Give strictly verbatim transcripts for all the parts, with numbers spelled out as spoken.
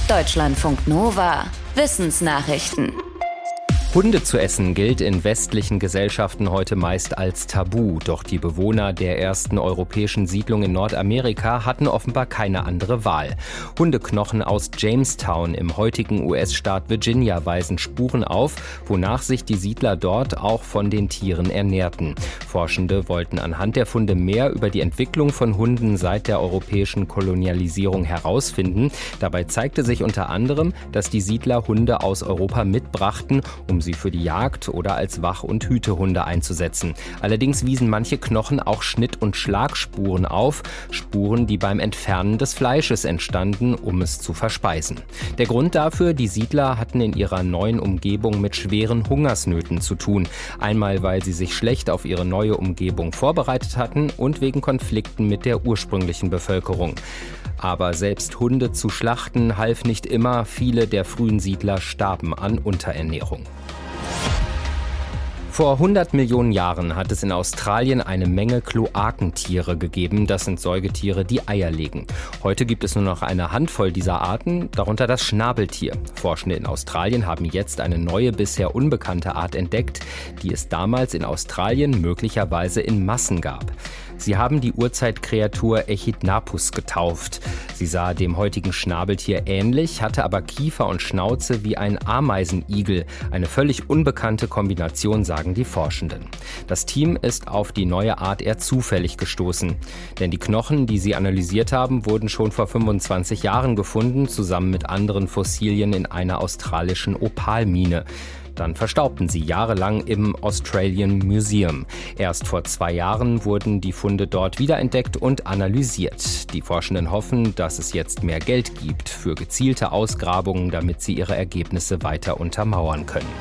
Deutschlandfunk Nova. Wissensnachrichten. Hunde zu essen gilt in westlichen Gesellschaften heute meist als Tabu. Doch die Bewohner der ersten europäischen Siedlung in Nordamerika hatten offenbar keine andere Wahl. Hundeknochen aus Jamestown im heutigen U S-Staat Virginia weisen Spuren auf, wonach sich die Siedler dort auch von den Tieren ernährten. Forschende wollten anhand der Funde mehr über die Entwicklung von Hunden seit der europäischen Kolonialisierung herausfinden. Dabei zeigte sich unter anderem, dass die Siedler Hunde aus Europa mitbrachten, um sie für die Jagd oder als Wach- und Hütehunde einzusetzen. Allerdings wiesen manche Knochen auch Schnitt- und Schlagspuren auf, Spuren, die beim Entfernen des Fleisches entstanden, um es zu verspeisen. Der Grund dafür: die Siedler hatten in ihrer neuen Umgebung mit schweren Hungersnöten zu tun. Einmal, weil sie sich schlecht auf ihre neue Umgebung vorbereitet hatten und wegen Konflikten mit der ursprünglichen Bevölkerung. Aber selbst Hunde zu schlachten half nicht immer. Viele der frühen Siedler starben an Unterernährung. Vor hundert Millionen Jahren hat es in Australien eine Menge Kloakentiere gegeben. Das sind Säugetiere, die Eier legen. Heute gibt es nur noch eine Handvoll dieser Arten, darunter das Schnabeltier. Forschende in Australien haben jetzt eine neue, bisher unbekannte Art entdeckt, die es damals in Australien möglicherweise in Massen gab. Sie haben die Urzeitkreatur Echidnapus getauft. Sie sah dem heutigen Schnabeltier ähnlich, hatte aber Kiefer und Schnauze wie ein Ameisenigel. Eine völlig unbekannte Kombination, sagen die Forschenden. Das Team ist auf die neue Art eher zufällig gestoßen. Denn die Knochen, die sie analysiert haben, wurden schon vor fünfundzwanzig Jahren gefunden, zusammen mit anderen Fossilien in einer australischen Opalmine. Dann verstaubten sie jahrelang im Australian Museum. Erst vor zwei Jahren wurden die Funde dort wiederentdeckt und analysiert. Die Forschenden hoffen, dass es jetzt mehr Geld gibt für gezielte Ausgrabungen, damit sie ihre Ergebnisse weiter untermauern können.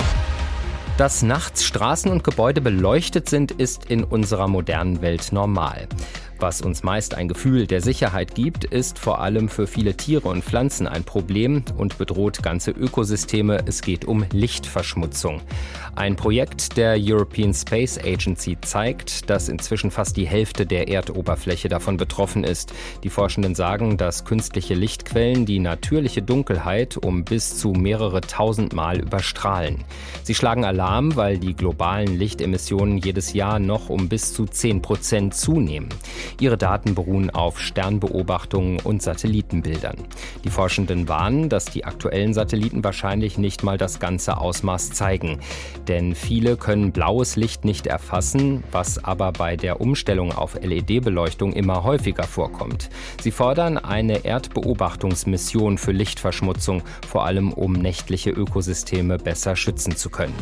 Dass nachts Straßen und Gebäude beleuchtet sind, ist in unserer modernen Welt normal. Was uns meist ein Gefühl der Sicherheit gibt, ist vor allem für viele Tiere und Pflanzen ein Problem und bedroht ganze Ökosysteme. Es geht um Lichtverschmutzung. Ein Projekt der European Space Agency zeigt, dass inzwischen fast die Hälfte der Erdoberfläche davon betroffen ist. Die Forschenden sagen, dass künstliche Lichtquellen die natürliche Dunkelheit um bis zu mehrere tausend Mal überstrahlen. Sie schlagen Alarm, weil die globalen Lichtemissionen jedes Jahr noch um bis zu zehn Prozent zunehmen. Ihre Daten beruhen auf Sternbeobachtungen und Satellitenbildern. Die Forschenden warnen, dass die aktuellen Satelliten wahrscheinlich nicht mal das ganze Ausmaß zeigen. Denn viele können blaues Licht nicht erfassen, was aber bei der Umstellung auf L E D-Beleuchtung immer häufiger vorkommt. Sie fordern eine Erdbeobachtungsmission für Lichtverschmutzung, vor allem um nächtliche Ökosysteme besser schützen zu können.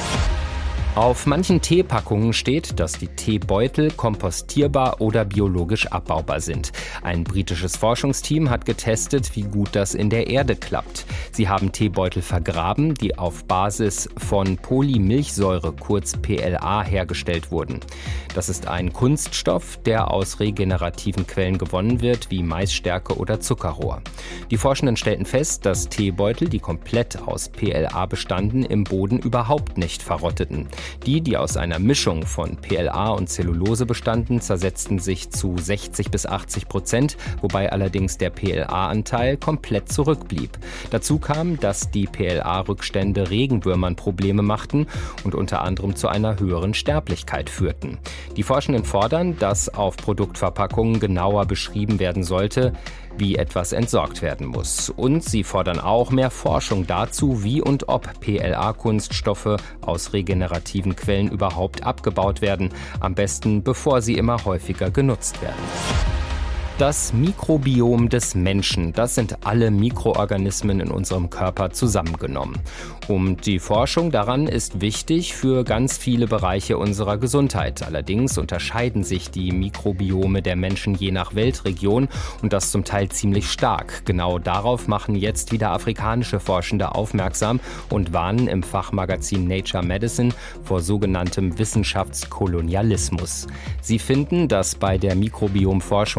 Auf manchen Teepackungen steht, dass die Teebeutel kompostierbar oder biologisch abbaubar sind. Ein britisches Forschungsteam hat getestet, wie gut das in der Erde klappt. Sie haben Teebeutel vergraben, die auf Basis von Polymilchsäure, kurz P L A, hergestellt wurden. Das ist ein Kunststoff, der aus regenerativen Quellen gewonnen wird, wie Maisstärke oder Zuckerrohr. Die Forschenden stellten fest, dass Teebeutel, die komplett aus P L A bestanden, im Boden überhaupt nicht verrotteten. Die, die aus einer Mischung von P L A und Zellulose bestanden, zersetzten sich zu sechzig bis achtzig Prozent, wobei allerdings der P L A-Anteil komplett zurückblieb. Dazu kam, dass die P L A-Rückstände Regenwürmern Probleme machten und unter anderem zu einer höheren Sterblichkeit führten. Die Forschenden fordern, dass auf Produktverpackungen genauer beschrieben werden sollte, wie etwas entsorgt werden muss. Und sie fordern auch mehr Forschung dazu, wie und ob P L A-Kunststoffe aus regenerativen Quellen überhaupt abgebaut werden, am besten bevor sie immer häufiger genutzt werden. Das Mikrobiom des Menschen, das sind alle Mikroorganismen in unserem Körper zusammengenommen. Und die Forschung daran ist wichtig für ganz viele Bereiche unserer Gesundheit. Allerdings unterscheiden sich die Mikrobiome der Menschen je nach Weltregion und das zum Teil ziemlich stark. Genau darauf machen jetzt wieder afrikanische Forschende aufmerksam und warnen im Fachmagazin Nature Medicine vor sogenanntem Wissenschaftskolonialismus. Sie finden, dass bei der Mikrobiomforschung Afrika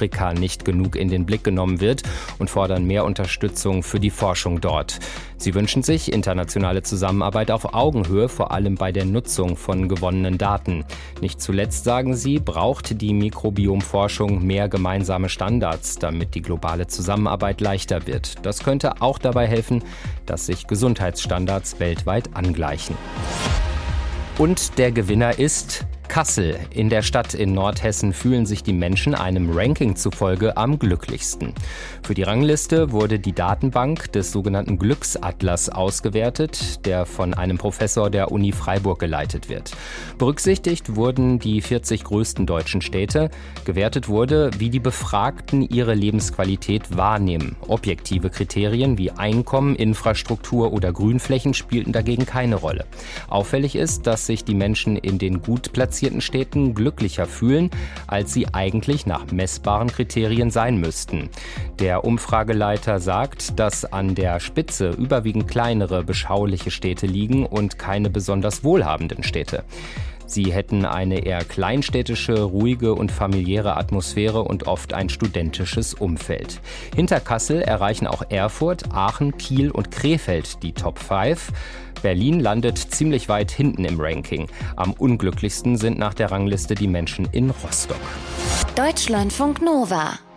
Afrika nicht genug in den Blick genommen wird und fordern mehr Unterstützung für die Forschung dort. Sie wünschen sich internationale Zusammenarbeit auf Augenhöhe, vor allem bei der Nutzung von gewonnenen Daten. Nicht zuletzt, sagen sie, braucht die Mikrobiomforschung mehr gemeinsame Standards, damit die globale Zusammenarbeit leichter wird. Das könnte auch dabei helfen, dass sich Gesundheitsstandards weltweit angleichen. Und der Gewinner ist Kassel. In der Stadt in Nordhessen fühlen sich die Menschen einem Ranking zufolge am glücklichsten. Für die Rangliste wurde die Datenbank des sogenannten Glücksatlas ausgewertet, der von einem Professor der Uni Freiburg geleitet wird. Berücksichtigt wurden die vierzig größten deutschen Städte. Gewertet wurde, wie die Befragten ihre Lebensqualität wahrnehmen. Objektive Kriterien wie Einkommen, Infrastruktur oder Grünflächen spielten dagegen keine Rolle. Auffällig ist, dass sich die Menschen in den gut platzierten Städten glücklicher fühlen, als sie eigentlich nach messbaren Kriterien sein müssten. Der Umfrageleiter sagt, dass an der Spitze überwiegend kleinere, beschauliche Städte liegen und keine besonders wohlhabenden Städte. Sie hätten eine eher kleinstädtische, ruhige und familiäre Atmosphäre und oft ein studentisches Umfeld. Hinter Kassel erreichen auch Erfurt, Aachen, Kiel und Krefeld die Top fünf. Berlin landet ziemlich weit hinten im Ranking. Am unglücklichsten sind nach der Rangliste die Menschen in Rostock. Deutschlandfunk Nova